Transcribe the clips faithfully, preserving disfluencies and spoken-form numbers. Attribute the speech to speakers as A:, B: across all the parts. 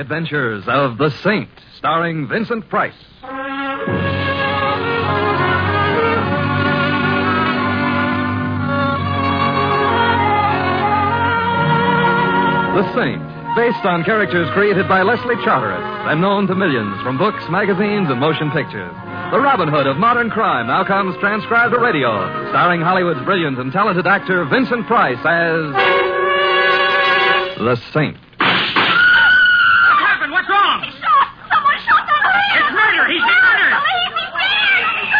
A: adventures of The Saint, starring Vincent Price. The Saint, based on characters created by Leslie Charteris and known to millions from books, magazines, and motion pictures. The Robin Hood of modern crime now comes transcribed to radio, starring Hollywood's brilliant and talented actor Vincent Price as The Saint.
B: What happened? What's wrong?
C: He shot! Someone shot the man!
B: It's murder! He's been murdered!
C: Police! He's dead!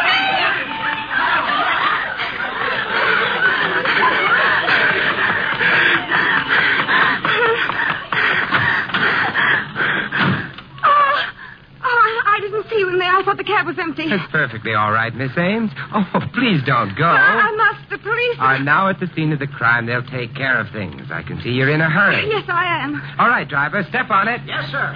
C: Oh, oh, I didn't see you in there. I thought the cab was empty.
D: That's perfectly all right, Miss Ames. Oh, please don't go.
C: I, I must. The police
D: are now at the scene of the crime. They'll take care of things. I can see you're in a hurry.
C: Yes, I am.
D: All right, driver, step on it.
B: Yes, sir.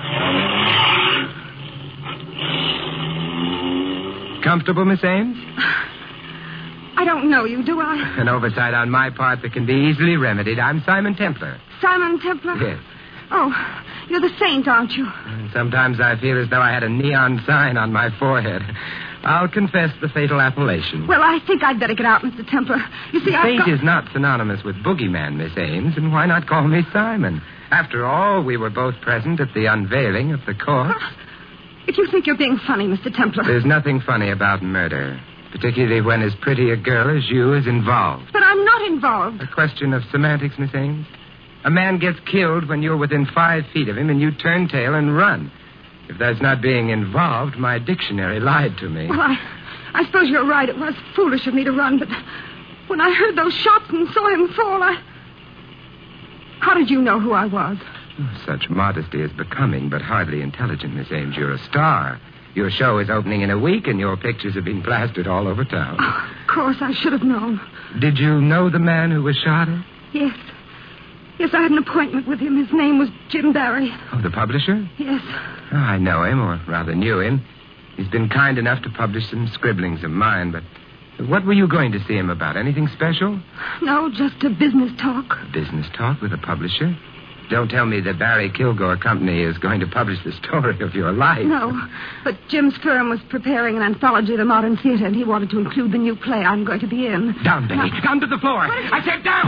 D: Comfortable, Miss Ames?
C: I don't know you, do I?
D: An oversight on my part that can be easily remedied. I'm Simon Templar.
C: Simon Templar?
D: Yes.
C: Oh, you're the Saint, aren't you?
D: And sometimes I feel as though I had a neon sign on my forehead. I'll confess the fatal appellation.
C: Well, I think I'd better get out, Mister Templar. You see, I've
D: Saint
C: got...
D: is not synonymous with boogeyman, Miss Ames, and why not call me Simon? After all, we were both present at the unveiling of the corpse.
C: If you think you're being funny, Mister Templar...
D: There's nothing funny about murder, particularly when as pretty a girl as you is involved.
C: But I'm not involved.
D: A question of semantics, Miss Ames. A man gets killed when you're within five feet of him and you turn tail and run. If that's not being involved, my dictionary lied to me.
C: Well, I, I suppose you're right. It was foolish of me to run, but when I heard those shots and saw him fall, I... How did you know who I was?
D: Such modesty is becoming, but hardly intelligent, Miss Ames. You're a star. Your show is opening in a week, and your pictures have been plastered all over town.
C: Oh, of course, I should have known.
D: Did you know the man who was shot at?
C: Yes. Yes, I had an appointment with him. His name was Jim Barry.
D: Oh, the publisher?
C: Yes.
D: Oh, I know him, or rather knew him. He's been kind enough to publish some scribblings of mine, but what were you going to see him about? Anything special?
C: No, just a business talk.
D: Business talk with a publisher? Don't tell me the Barry Kilgore Company is going to publish the story of your life.
C: No, but Jim's firm was preparing an anthology of the modern theater, and he wanted to include the new play I'm going to be in.
D: Down, Betty.
C: Now,
D: down to the floor. I said down.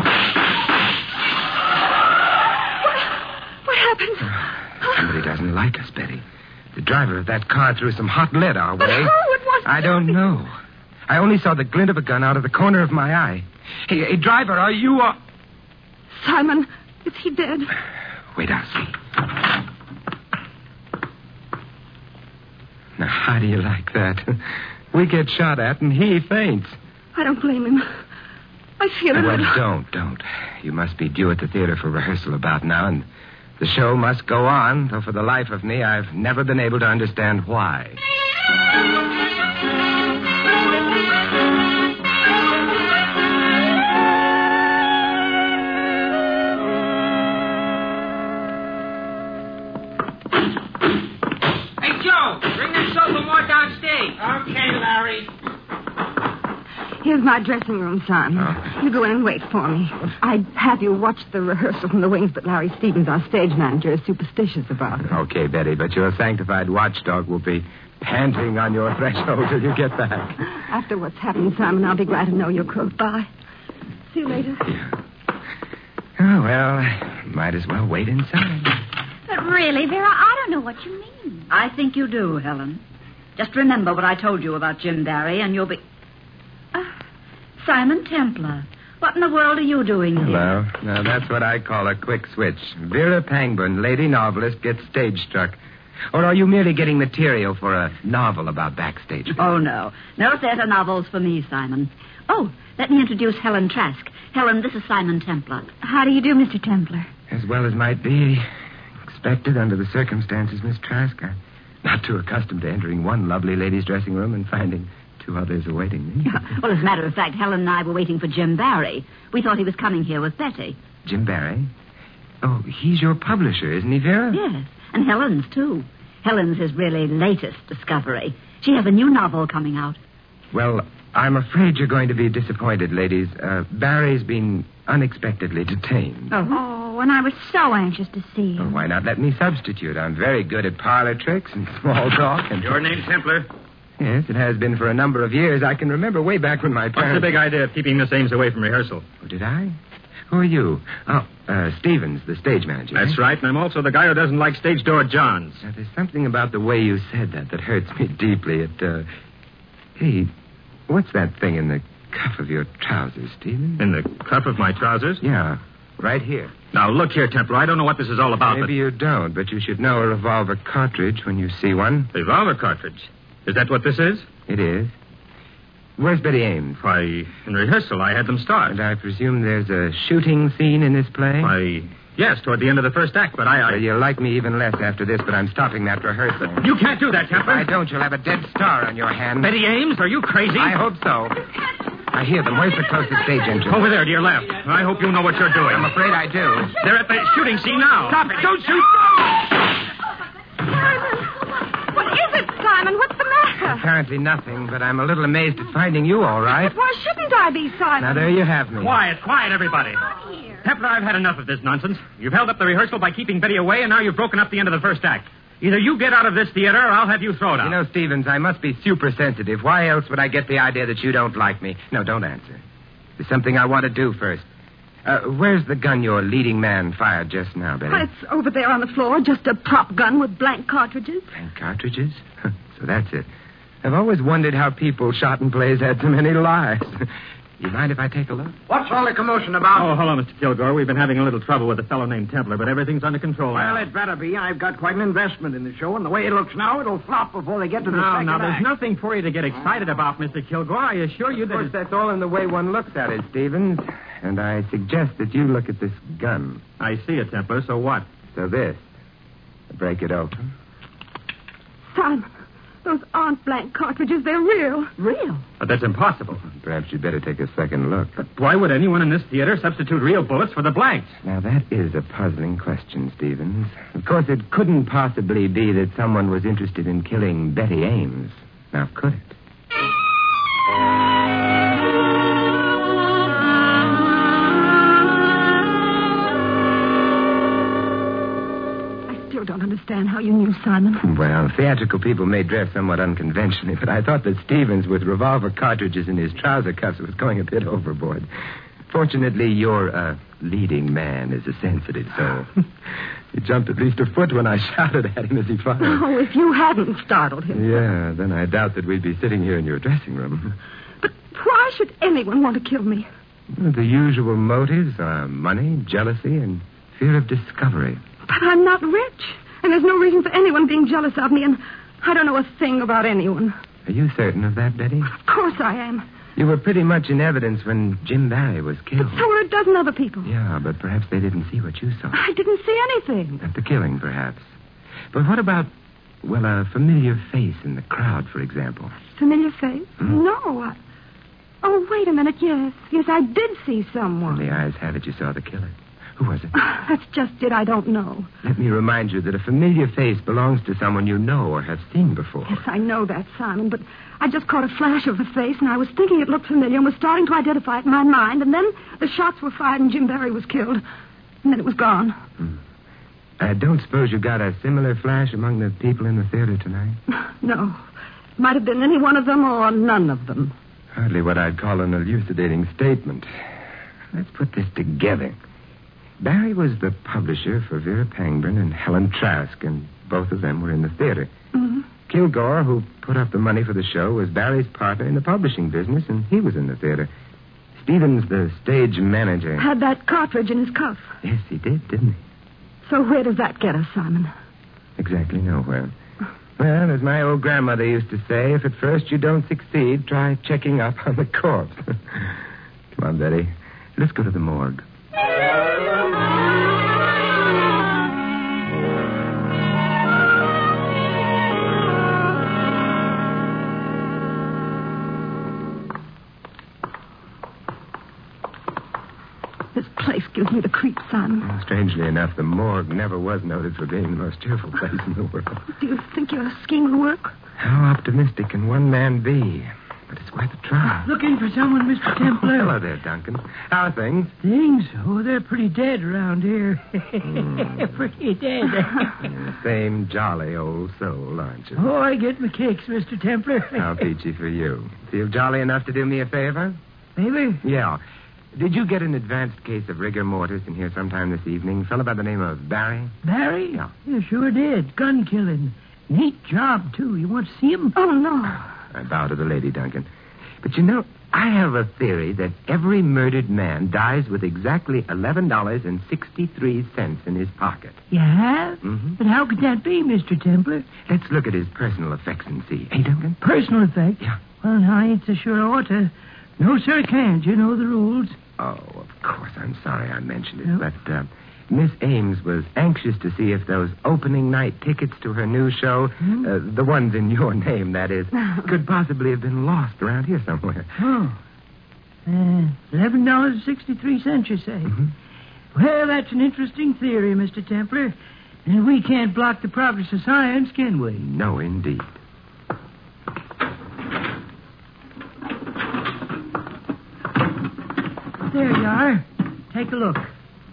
C: What, what happened?
D: Somebody doesn't like us, Betty. The driver of that car threw some hot lead our
C: But
D: way.
C: who? It wasn't
D: I don't
C: me.
D: know. I only saw the glint of a gun out of the corner of my eye. Hey, hey driver, are you... Uh...
C: Simon, is he dead?
D: Wait, I'll see. Now, how do you like that? We get shot at and he faints.
C: I don't blame him. I feel a
D: Well,
C: little...
D: don't, don't. You must be due at the theater for rehearsal about now, and the show must go on, though for the life of me, I've never been able to understand why.
B: Okay, Larry.
C: Here's my dressing room, son.
D: Oh.
C: You go in and wait for me. I'd have you watch the rehearsal from the wings, but Larry Stevens, our stage manager, is superstitious about it.
D: Okay, Betty, but your sanctified watchdog will be panting on your threshold till you get back.
C: After what's happened, Simon, I'll be glad to know you're close by. See you later.
D: Yeah. Oh, well, might as well wait inside.
E: But really, Vera, I don't know what you mean.
F: I think you do, Helen. Just remember what I told you about Jim Barry, and you'll be... Uh, Simon Templar. What in the world are you doing here?
D: Hello. Now, that's what I call a quick switch. Vera Pangburn, lady novelist, gets stage struck. Or are you merely getting material for a novel about backstage?
F: Oh, no. No theater novels for me, Simon. Oh, let me introduce Helen Trask. Helen, this is Simon Templar.
E: How do you do, Mister Templar?
D: As well as might be expected under the circumstances, Miss Trask. I'm not too accustomed to entering one lovely lady's dressing room and finding two others awaiting me.
F: Well, as a matter of fact, Helen and I were waiting for Jim Barry. We thought he was coming here with Betty.
D: Jim Barry? Oh, he's your publisher, isn't he, Vera?
F: Yes, and Helen's, too. Helen's his really latest discovery. She has a new novel coming out.
D: Well, I'm afraid you're going to be disappointed, ladies. Uh, Barry's been unexpectedly detained.
F: Oh.
C: Oh,
E: and I was so anxious to see
D: Well,
E: him.
D: why not let me substitute? I'm very good at parlor tricks and small talk. And
B: Your name's Templar.
D: Yes, it has been for a number of years. I can remember way back when my
B: What's
D: parents...
B: the big idea of keeping Miss Ames away from rehearsal?
D: Oh, did I? Who are you? Oh, uh, Stevens, the stage manager.
B: That's
D: eh?
B: right, and I'm also the guy who doesn't like stage door Johns.
D: Now, there's something about the way you said that that hurts me deeply. It, uh... Hey, what's that thing in the cuff of your trousers, Stevens?
B: In the cuff of my trousers?
D: Yeah, right here.
B: Now, look here, Templar. I don't know what this is all about,
D: Maybe you don't, but you should know a revolver cartridge when you see one.
B: but... Revolver cartridge. Is that what this is?
D: It is. Where's Betty Ames?
B: Why, in rehearsal, I had them start.
D: And I presume there's a shooting scene in this play?
B: Why, yes, toward the end of the first act, but I... I...
D: Well, you'll like me even less after this, but I'm stopping that rehearsal.
B: You can't do that,
D: If
B: Templar.
D: I don't, you'll have a dead star on your hand.
B: Betty Ames, are you crazy?
D: I hope so. I hear them. Where's the closest stage entrance?
B: Over there, to your left. I hope you know what you're doing.
D: I'm afraid I do.
B: They're at the shooting scene now.
D: Stop it.
B: Don't shoot.
C: Simon! What is it, Simon? What's the matter?
D: Apparently nothing, but I'm a little amazed at finding you all right.
C: But why shouldn't I be, Simon?
D: Now, there you have me.
B: Quiet, quiet, everybody. Templar, I've had enough of this nonsense. You've held up the rehearsal by keeping Betty away, and now you've broken up the end of the first act. Either you get out of this theater, or I'll have you thrown out.
D: You know, Stevens, I must be super sensitive. Why else would I get the idea that you don't like me? No, don't answer. There's something I want to do first. Uh, where's the gun your leading man fired just now, Betty?
C: Why, it's over there on the floor, just a prop gun with blank cartridges.
D: Blank cartridges? So that's it. I've always wondered how people shot in plays had so many lives. You mind if I take a look?
G: What's all the commotion about?
B: Oh, hello, Mister Kilgore. We've been having a little trouble with a fellow named Templar, but everything's under control
G: Well,
B: now.
G: it better be. I've got quite an investment in the show, and the way it looks now, it'll flop before they get to the
B: Now,
G: second
B: now, there's
G: act.
B: nothing for you to get excited about, Mister Kilgore. I assure you
D: Of
B: that...
D: course,
B: it's-
D: that's all in the way one looks at it, Stevens. And I suggest that you look at this gun.
B: I see it, Templar. So what?
D: So this. Break it open.
C: Simon, those aren't blank cartridges. They're real.
F: Real?
B: But that's impossible.
D: Perhaps you'd better take a second look.
B: But why would anyone in this theater substitute real bullets for the blanks?
D: Now, that is a puzzling question, Stevens. Of course, it couldn't possibly be that someone was interested in killing Betty Ames. Now, could it?
C: I still don't understand how you knew, Simon.
D: Well, theatrical people may dress somewhat unconventionally, but I thought that Stevens, with revolver cartridges in his trouser cuffs, was going a bit overboard. Fortunately, your uh, leading man is a sensitive soul. He jumped at least a foot when I shouted at him as he fired.
C: Oh, if you hadn't startled him.
D: Yeah, then I doubt that we'd be sitting here in your dressing room.
C: But why should anyone want to kill me?
D: The usual motives are money, jealousy, and fear of discovery.
C: But I'm not rich, and there's no reason for anyone being jealous of me, and I don't know a thing about anyone.
D: Are you certain of that, Betty?
C: Of course I am.
D: You were pretty much in evidence when Jim Barry was killed.
C: But so were a dozen other people.
D: Yeah, but perhaps they didn't see what you saw.
C: I didn't see anything.
D: At the killing, perhaps. But what about, well, a familiar face in the crowd, for example?
C: Familiar face?
D: Hmm.
C: No. I... Oh, wait a minute. Yes. Yes, I did see someone.
D: The eyes have it you saw the killer. Who was it?
C: That's just it. I don't know.
D: Let me remind you that a familiar face belongs to someone you know or have seen before.
C: Yes, I know that, Simon, but I just caught a flash of the face, and I was thinking it looked familiar and was starting to identify it in my mind, and then the shots were fired and Jim Barry was killed, and then it was gone.
D: Hmm. I don't suppose you got a similar flash among the people in the theater tonight?
C: No. Might have been any one of them or none of them.
D: Hardly what I'd call an elucidating statement. Let's put this together. Barry was the publisher for Vera Pangburn and Helen Trask, and both of them were in the theater.
C: Mm-hmm.
D: Kilgore, who put up the money for the show, was Barry's partner in the publishing business, and he was in the theater. Stevens, the stage manager.
C: Had that cartridge in his cuff.
D: Yes, he did, didn't he?
C: So where does that get us, Simon?
D: Exactly nowhere. Well, as my old grandmother used to say, if at first you don't succeed, try checking up on the corpse. Come on, Betty. Let's go to the morgue.
C: This place gives me the creeps, Simon.
D: Strangely enough, the morgue never was noted for being the most cheerful place in the world.
C: Do you think your scheme will work?
D: How optimistic can one man be? But it's worth a try.
H: Looking for someone, Mister Templar?
D: Hello there, Duncan. How are things?
H: Things? Oh, they're pretty dead around here. Mm. Pretty dead.
D: Yeah, same jolly old soul, aren't you?
H: Oh, I get my kicks, Mister Templar.
D: How peachy for you. Feel jolly enough to do me a favor?
H: Favor?
D: Yeah. Did you get an advanced case of rigor mortis in here sometime this evening? A fellow by the name of Barry?
H: Barry?
D: Yeah.
H: Yeah, sure did. Gun killing. Neat job, too. You want to see him?
C: Oh, no.
D: I bow to the lady, Duncan. But you know, I have a theory that every murdered man dies with exactly eleven dollars and sixty-three cents in his pocket.
H: You have?
D: Mm-hmm.
H: But how could that be, Mister Templar?
D: Let's look at his personal effects and see. Hey, Duncan?
H: Personal effect?
D: Yeah.
H: Well, I ain't so sure I ought to. No, sir, can't. You know the rules.
D: Oh, of course. I'm sorry I mentioned it.
H: Yep.
D: But uh, Miss Ames was anxious to see if those opening night tickets to her new show,
H: Hmm?
D: uh, the ones in your name, that is, could possibly have been lost around here somewhere.
H: Oh. Uh, eleven dollars and sixty-three cents, you say?
D: Mm-hmm.
H: Well, that's an interesting theory, Mister Templar. And we can't block the progress of science, can we?
D: No, indeed.
H: There you are. Take a look.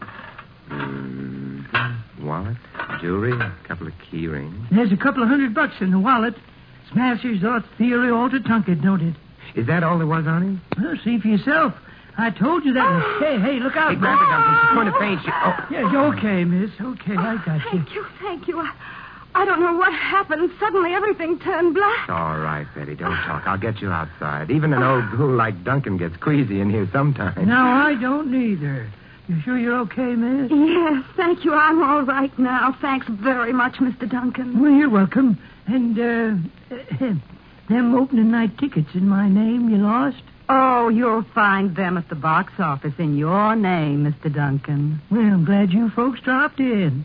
D: Mm-hmm. Wallet, jewelry, a couple of key rings.
H: There's a couple of hundred bucks in the wallet. Smasher's thought theory altered Tunket, don't it?
D: Is that all there was on him?
H: Well, see for yourself. I told you that.
C: Oh.
H: Hey, hey, look out.
D: Hey, grab her, Duncan. She's going to faint. She... Oh.
H: Yeah, you're okay, miss. Okay, I got you.
C: Thank you, thank you. I, I don't know what happened. Suddenly everything turned black.
D: All right, Betty, don't talk. I'll get you outside. Even an old ghoul like Duncan gets queasy in here sometimes.
H: No, I don't either. You sure you're okay, miss?
C: Yes, thank you. I'm all right now. Thanks very much, Mister Duncan.
H: Well, you're welcome. And, uh, uh them opening night tickets in my name you lost?
C: Oh, you'll find them at the box office in your name, Mister Duncan.
H: Well, I'm glad you folks dropped in.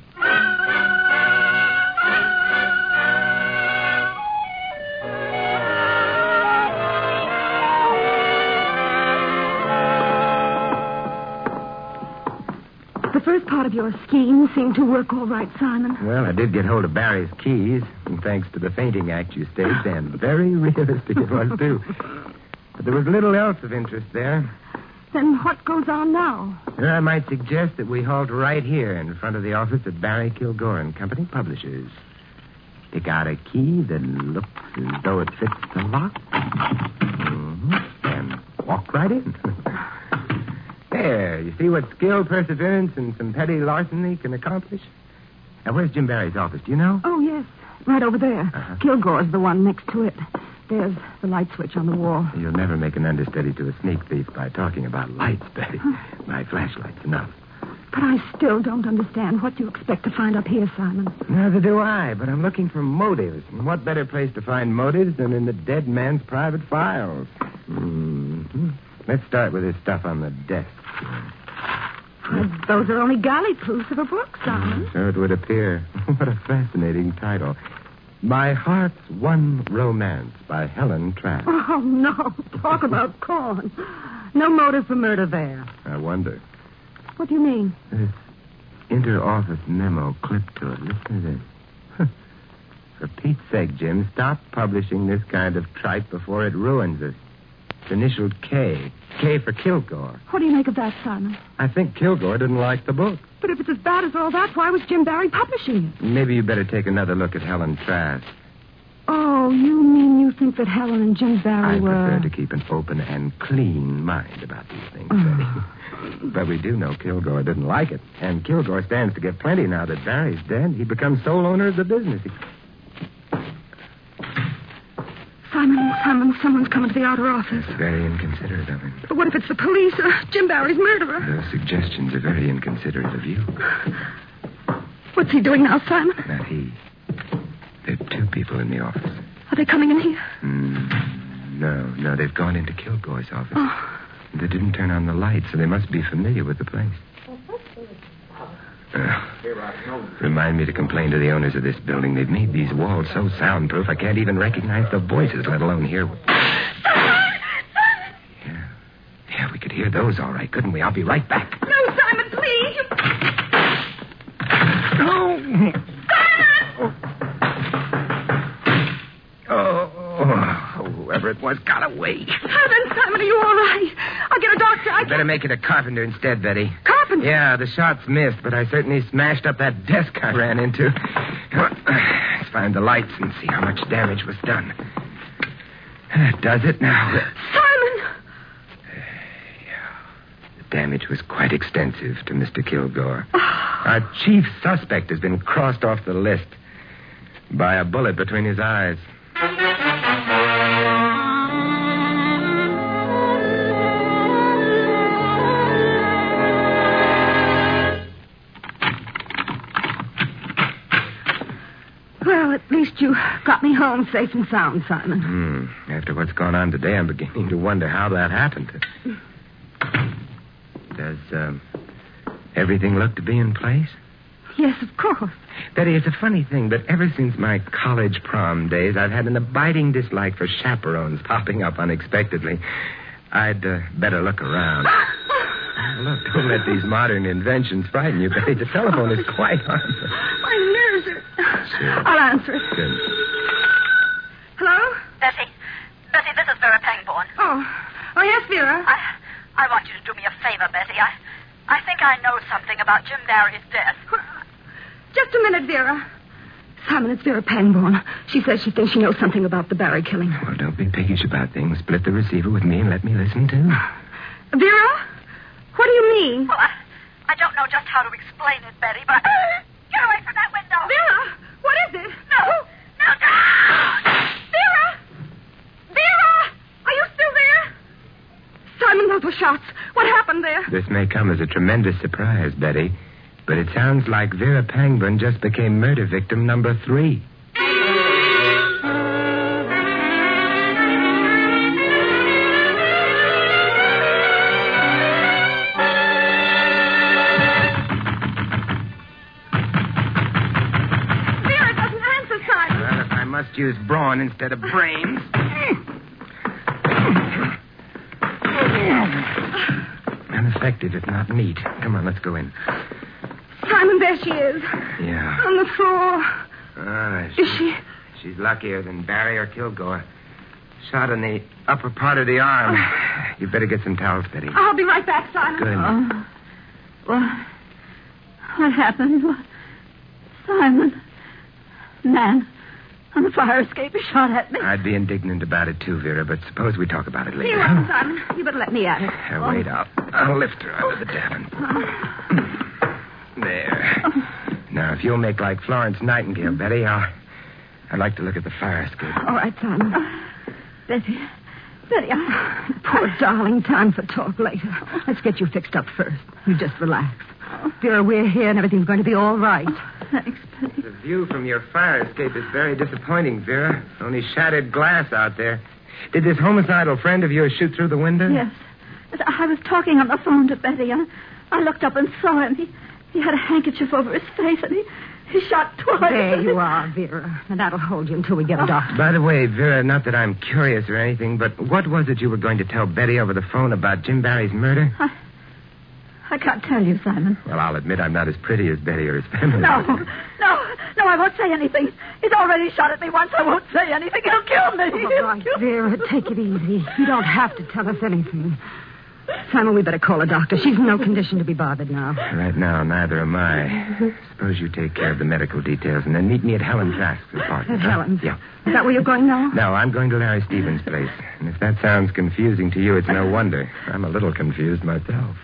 C: The first part of your scheme seemed to work all right, Simon.
D: Well, I did get hold of Barry's keys, and thanks to the fainting act you staged, and very realistic it was, too. But there was little else of interest there.
C: Then what goes on now?
D: And I might suggest that we halt right here in front of the office of Barry Kilgore and Company, Publishers. Pick out a key that looks as though it fits the lock. Mm-hmm. And walk right in. There, you see what skill, perseverance, and some petty larceny can accomplish? Now, where's Jim Barry's office? Do you know?
C: Oh, yes. Right over there.
D: Uh-huh.
C: Kilgore's the one next to it. There's the light switch on the wall.
D: You'll never make an understudy to a sneak thief by talking about lights, Betty. My flashlight's enough.
C: But I still don't understand what you expect to find up here, Simon.
D: Neither do I, but I'm looking for motives. And what better place to find motives than in the dead man's private files? Mm-hmm. Let's start with this stuff on the desk.
C: Well, those are only galley proofs of a book, Simon.
D: So it would appear. What a fascinating title. My Heart's One Romance by Helen Trask.
C: Oh, no. Talk about corn. No motive for murder there.
D: I wonder.
C: What do you mean?
D: This inter-office memo clipped to it. Listen to this. Huh. For Pete's sake, Jim, stop publishing this kind of tripe before it ruins us. It's initialed K. K for Kilgore.
C: What do you make of that, Simon?
D: I think Kilgore didn't like the book.
C: But if it's as bad as all that, why was Jim Barry publishing it?
D: Maybe you better take another look at Helen Trask.
C: Oh, you mean you think that Helen and Jim Barry
D: I
C: were...
D: prefer to keep an open and clean mind about these things, Betty. But we do know Kilgore didn't like it. And Kilgore stands to get plenty now that Barry's dead. He becomes sole owner of the business. He...
C: Simon, Simon, someone's coming to the outer office.
D: That's very inconsiderate of him.
C: But what if it's the police or Jim Barry's murderer?
D: Those suggestions are very inconsiderate of you.
C: What's he doing now, Simon?
D: Not he. There are two people in the office.
C: Are they coming in here?
D: Mm, no, no, they've gone into Kilgore's office.
C: Oh.
D: They didn't turn on the light, so they must be familiar with the place. Uh, remind me to complain to the owners of this building. They've made these walls so soundproof I can't even recognize the voices, let alone hear... Yeah. Yeah, we could hear those all right, couldn't we? I'll be right back.
C: No, Simon, please.
D: No. Oh. Oh, whoever it was got shot away.
C: Simon, Simon, are you all right? I'll get a doctor. I
D: Better make it a carpenter instead, Betty.
C: Carpenter?
D: Yeah, the shots missed, but I certainly smashed up that desk I ran into. Let's find the lights and see how much damage was done. That does it now.
C: Simon!
D: The damage was quite extensive to Mister Kilgore. Our chief suspect has been crossed off the list by a bullet between his eyes.
C: Well, at least you got me home safe and sound, Simon.
D: Hmm. After what's gone on today, I'm beginning to wonder how that happened. Does um, everything look to be in place?
C: Yes, of course.
D: Betty, it's a funny thing, but ever since my college prom days, I've had an abiding dislike for chaperones popping up unexpectedly. I'd uh, better look around. Look, don't let these modern inventions frighten you, Betty. The telephone is quite harmless.
C: My nerves are...
D: Sure.
C: I'll answer it.
D: Good.
C: Hello?
F: Bessie. Bessie, this is Vera Pangborn.
C: Oh. Oh, yes, Vera.
F: I, I want you to do me a favor, Bessie. I, I think I know something about Jim Barry's death.
C: Just a minute, Vera. Simon, it's Vera Pangborn. She says she thinks she knows something about the Barry killing.
D: Well, don't be piggish about things. Split the receiver with me and let me listen, too.
C: Vera? What do you mean?
F: Well, I, I don't know just how to explain it, Betty, but... Get away from that window!
C: Vera! What is it?
F: No! No, no!
C: Vera! Vera! Are you still there? Simon, those were shots. What happened there?
D: This may come as a tremendous surprise, Betty, but it sounds like Vera Pangborn just became murder victim number three.
C: Vera doesn't answer, Simon.
D: Well, if I must use brawn instead of brains. Ineffective, if not neat. Come on, let's go in.
C: Simon, there she is.
D: Yeah.
C: On the floor.
D: Ah,
C: Is she?
D: She's luckier than Barry or Kilgore. Shot in the upper part of the arm. You better get some towels, Betty.
C: I'll be right back, Simon.
D: Good.
F: Oh. What? What happened? What? Simon. Man. On the fire escape, he shot at me.
D: I'd be indignant about it, too, Vera, but suppose we talk about it later.
C: Here you are, Simon. You better let me at it.
D: Uh, wait, I'll, I'll lift her out of the Davenport. There. Now, if you'll make like Florence Nightingale, Betty, I'll, I'd like to look at the fire escape.
C: All right, Simon.
F: Betty. Betty, I...
C: Poor darling, time for talk later. Let's get you fixed up first. You just relax. Vera, we're here and everything's going to be all right.
F: Thanks, Betty.
D: The view from your fire escape is very disappointing, Vera. Only shattered glass out there. Did this homicidal friend of yours shoot through the window?
F: Yes. I was talking on the phone to Betty. I, I looked up and saw him. He, he had a handkerchief over his face, and he, he shot twice.
C: There you are, Vera. And that'll hold you until we get a doctor.
D: By the way, Vera, not that I'm curious or anything, but what was it you were going to tell Betty over the phone about Jim Barry's murder?
F: I, I can't tell you, Simon.
D: Well, I'll admit I'm not as pretty as Betty or his family.
F: No, no, no, I won't say anything. He's already shot at me once. I won't say anything. He'll kill me.
C: All
F: He'll
C: right,
F: kill me.
C: Vera, take it easy. You don't have to tell us anything. Simon, we better call a doctor. She's in no condition to be bothered now.
D: Right now, neither am I. Suppose you take care of the medical details and then meet me at Helen Trask's apartment.
C: At Helen's?
D: Yeah.
C: Is that where you're going now?
D: No, I'm going to Larry Stevens' place. And if that sounds confusing to you, it's no wonder. I'm a little confused myself.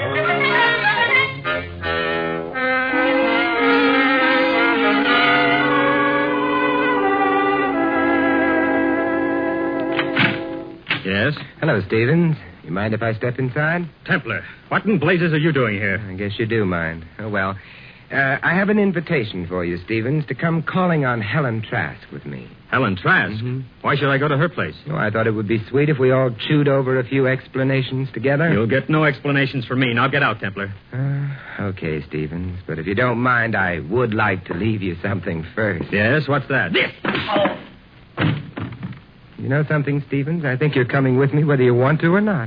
B: Yes?
D: Hello, Stevens. You mind if I step inside?
B: Templar, what in blazes are you doing here?
D: I guess you do mind. Oh, well. Uh, I have an invitation for you, Stevens, to come calling on Helen Trask with me.
B: Helen Trask?
D: Mhm.
B: Why should I go to her place?
D: Oh, I thought it would be sweet if we all chewed over a few explanations together.
B: You'll get no explanations from me. Now get out, Templar.
D: Uh, okay, Stevens. But if you don't mind, I would like to leave you something first.
B: Yes, what's that? This!
D: You know something, Stevens? I think you're coming with me whether you want to or not.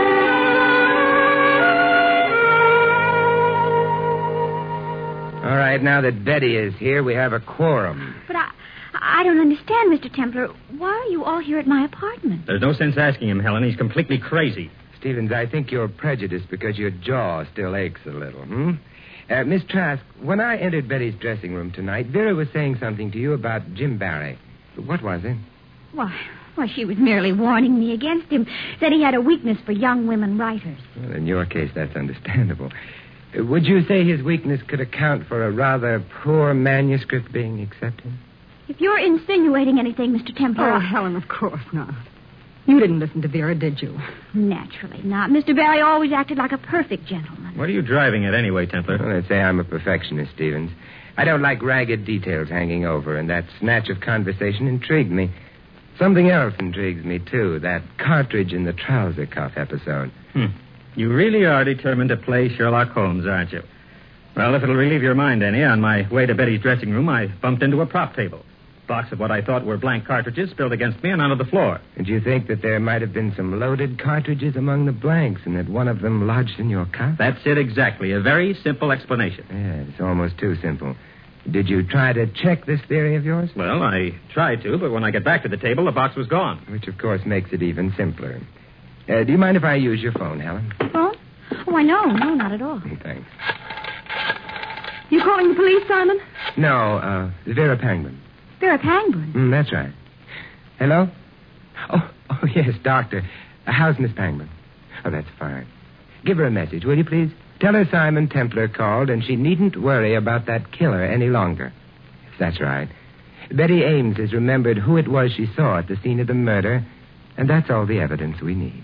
D: All right, right, now that Betty is here, we have a quorum.
E: But I, I don't understand, Mister Templar. Why are you all here at my apartment?
B: There's no sense asking him, Helen. He's completely crazy.
D: Stevens, I think you're prejudiced because your jaw still aches a little, hmm? Uh, Miss Trask, when I entered Betty's dressing room tonight, Vera was saying something to you about Jim Barry. What was it?
E: Why, why, she was merely warning me against him. Said he had a weakness for young women writers.
D: Well, in your case, that's understandable. Uh, would you say his weakness could account for a rather poor manuscript being accepted?
E: If you're insinuating anything, Mister Templar...
C: Oh, Helen, of course not. You didn't listen to Vera, did you?
E: Naturally not. Mister Barry always acted like a perfect gentleman.
B: What are you driving at anyway, Templar?
D: Well, let's say I'm a perfectionist, Stevens. I don't like ragged details hanging over, and that snatch of conversation intrigued me. Something else intrigues me, too, that cartridge in the trouser cuff episode.
B: Hmm. You really are determined to play Sherlock Holmes, aren't you? Well, if it'll relieve your mind any, on my way to Betty's dressing room, I bumped into a prop table. Box of what I thought were blank cartridges spilled against me and onto the floor.
D: And you think that there might have been some loaded cartridges among the blanks and that one of them lodged in your cuff?
B: That's it exactly. A very simple explanation.
D: Yeah, it's almost too simple. Did you try to check this theory of yours?
B: Well, I tried to, but when I got back to the table, the box was gone.
D: Which, of course, makes it even simpler. Uh, do you mind if I use your phone, Helen?
E: Phone? Oh, I know. No, not at all.
D: Thanks.
C: You calling the police, Simon?
D: No, uh, Vera Pangburn.
E: Vera Pangburn?
D: Mm, that's right. Hello? Oh, oh, yes, Doctor. Uh, how's Miss Pangburn? Oh, that's fine. Give her a message, will you, please? Tell her Simon Templar called, and she needn't worry about that killer any longer. That's right. Betty Ames has remembered who it was she saw at the scene of the murder, and that's all the evidence we need.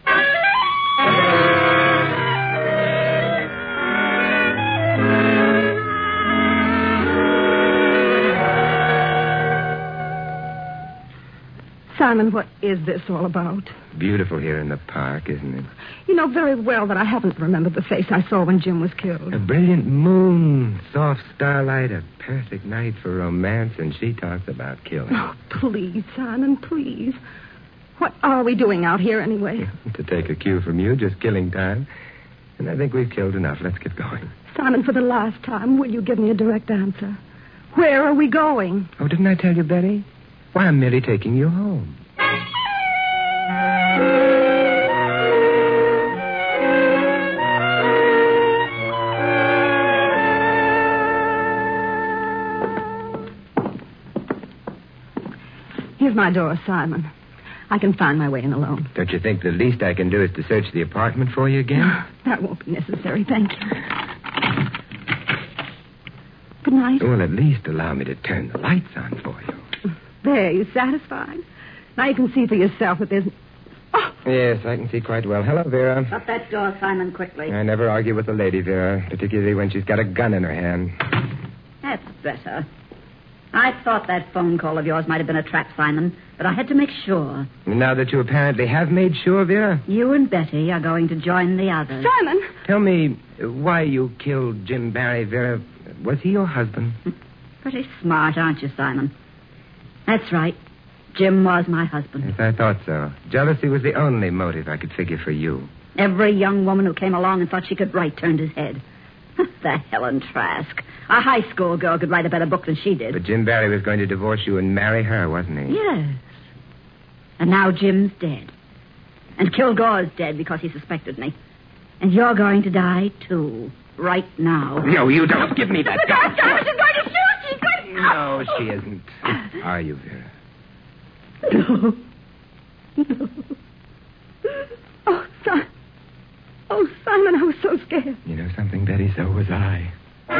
C: Simon, what is this all about?
D: Beautiful here in the park, isn't it?
C: You know very well that I haven't remembered the face I saw when Jim was killed.
D: A brilliant moon, soft starlight, a perfect night for romance, and she talks about killing.
C: Oh, please, Simon, please. What are we doing out here anyway?
D: To take a cue from you, just killing time. And I think we've killed enough. Let's get going.
C: Simon, for the last time, will you give me a direct answer? Where are we going?
D: Oh, didn't I tell you, Betty? Why, I'm merely taking you home.
C: Here's my door, Simon. I can find my way in alone.
D: Don't you think the least I can do is to search the apartment for you again?
C: That won't be necessary, thank you. Good night.
D: Well, at least allow me to turn the lights on for you.
C: There, you satisfied? Now you can see for yourself that there's... Oh!
D: Yes, I can see quite well. Hello, Vera.
F: Shut that door, Simon, quickly.
D: I never argue with a lady, Vera, particularly when she's got a gun in her hand.
F: That's better. I thought that phone call of yours might have been a trap, Simon, but I had to make sure.
D: Now that you apparently have made sure, Vera?
F: You and Betty are going to join the others.
C: Simon!
D: Tell me why you killed Jim Barry, Vera. Was he your husband?
F: Pretty smart, aren't you, Simon? That's right. Jim was my husband.
D: Yes, I thought so. Jealousy was the only motive I could figure for you.
F: Every young woman who came along and thought she could write turned his head. The Helen Trask. A high school girl could write a better book than she did.
D: But Jim Barry was going to divorce you and marry her, wasn't he?
F: Yes. And now Jim's dead. And Kilgore's dead because he suspected me. And you're going to die, too. Right now.
D: No, you don't. Give me that gun.
F: Stop, she's going to shoot. She's going to...
D: No, she isn't. Are you, Vera?
C: No. No. Oh, Simon. Oh, Simon, I was so scared.
D: You know something, Betty? So was I.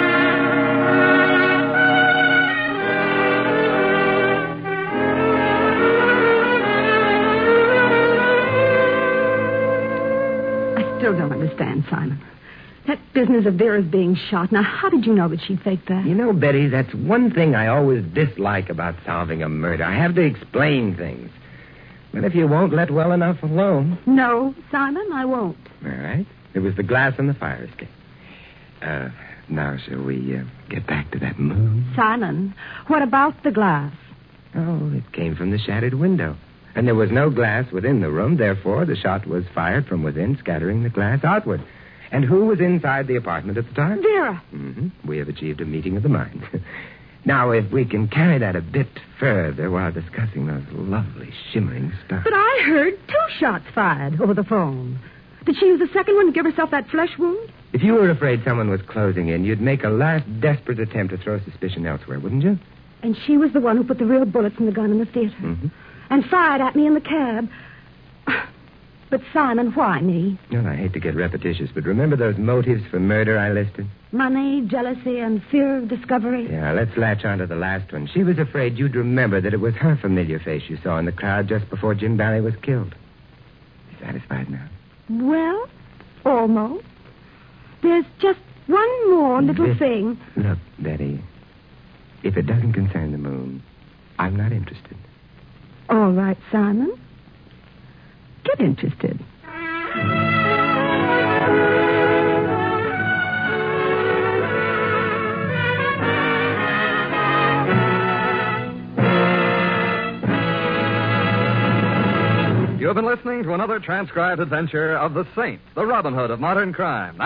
C: I still don't understand, Simon. That business of Vera's being shot. Now, how did you know that she faked that?
D: You know, Betty, that's one thing I always dislike about solving a murder. I have to explain things. But if you won't let well enough alone...
C: No, Simon, I won't.
D: All right. It was the glass in the fire escape. Uh, now, shall we uh, get back to that moon?
C: Simon, what about the glass?
D: Oh, it came from the shattered window. And there was no glass within the room. Therefore, the shot was fired from within, scattering the glass outward. And who was inside the apartment at the time?
C: Vera.
D: Mm-hmm. We have achieved a meeting of the mind. Now, if we can carry that a bit further while discussing those lovely shimmering stars.
C: But I heard two shots fired over the phone. Did she use the second one to give herself that flesh wound?
D: If you were afraid someone was closing in, you'd make a last desperate attempt to throw suspicion elsewhere, wouldn't you?
C: And she was the one who put the real bullets in the gun in the theater.
D: Mm-hmm.
C: And fired at me in the cab. But, Simon, why me?
D: Well, I hate to get repetitious, but remember those motives for murder I listed?
C: Money, jealousy, and fear of discovery.
D: Yeah, let's latch on to the last one. She was afraid you'd remember that it was her familiar face you saw in the crowd just before Jim Barry was killed. You satisfied now?
C: Well, almost. There's just one more little
D: This-
C: thing.
D: Look, Betty, if it doesn't concern the moon, I'm not interested.
C: All right, Simon. Get interested.
A: You have been listening to another transcribed adventure of the Saint, the Robin Hood of modern crime.